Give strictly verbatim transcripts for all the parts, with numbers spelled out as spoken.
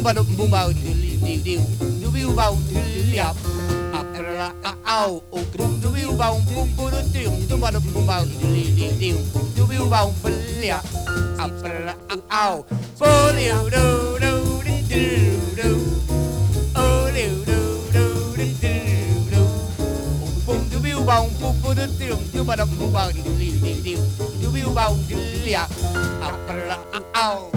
ba dum bum bow diddly dee dee do be bow diddly up up ra ow o dum do be bow bum bum dum do ba dum bum bow diddly dee dee do be bow diddly up up ra ow for you do do do do oh do do do do do bum do be bow bum bum dum do ba dum bum bow diddly dee dee do be bow diddly up up ra ow.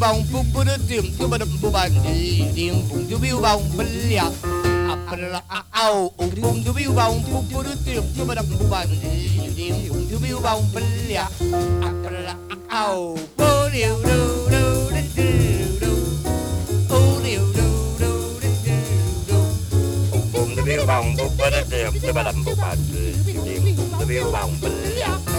bong boom boom dim dum ba dum bum ba dim boom du biu bong blia apra au o boom du biu bong boom boom dim dum ba dum bum ba dim boom du biu bong blia apra au bo liu do do do do o liu do do do do boom du biu bong boom ba dim dum ba dum bum ba dim boom du biu bong blia